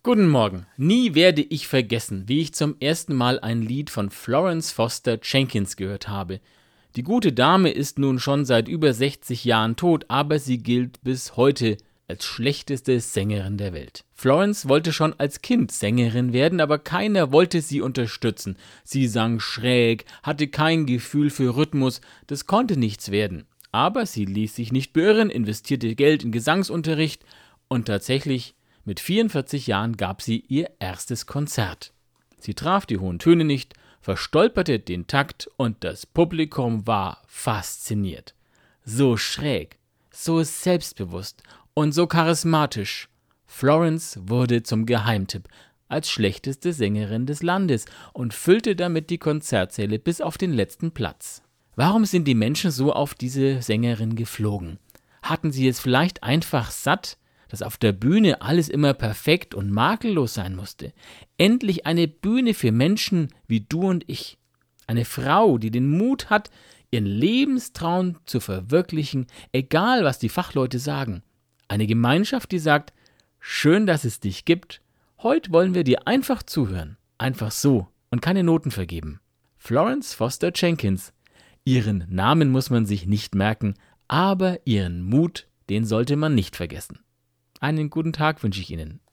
Guten Morgen. Nie werde ich vergessen, wie ich zum ersten Mal ein Lied von Florence Foster Jenkins gehört habe. Die gute Dame ist nun schon seit über 60 Jahren tot, aber sie gilt bis heute als schlechteste Sängerin der Welt. Florence wollte schon als Kind Sängerin werden, aber keiner wollte sie unterstützen. Sie sang schräg, hatte kein Gefühl für Rhythmus, das konnte nichts werden. Aber sie ließ sich nicht beirren, investierte Geld in Gesangsunterricht und tatsächlich mit 44 Jahren gab sie ihr erstes Konzert. Sie traf die hohen Töne nicht, verstolperte den Takt und das Publikum war fasziniert. So schräg, so selbstbewusst und so charismatisch. Florence wurde zum Geheimtipp als schlechteste Sängerin des Landes und füllte damit die Konzertsäle bis auf den letzten Platz. Warum sind die Menschen so auf diese Sängerin geflogen? Hatten sie es vielleicht einfach satt, dass auf der Bühne alles immer perfekt und makellos sein musste? Endlich eine Bühne für Menschen wie du und ich. Eine Frau, die den Mut hat, ihren Lebenstraum zu verwirklichen, egal was die Fachleute sagen. Eine Gemeinschaft, die sagt, schön, dass es dich gibt. Heute wollen wir dir einfach zuhören. Einfach so und keine Noten vergeben. Florence Foster Jenkins. Ihren Namen muss man sich nicht merken, aber ihren Mut, den sollte man nicht vergessen. Einen guten Tag wünsche ich Ihnen.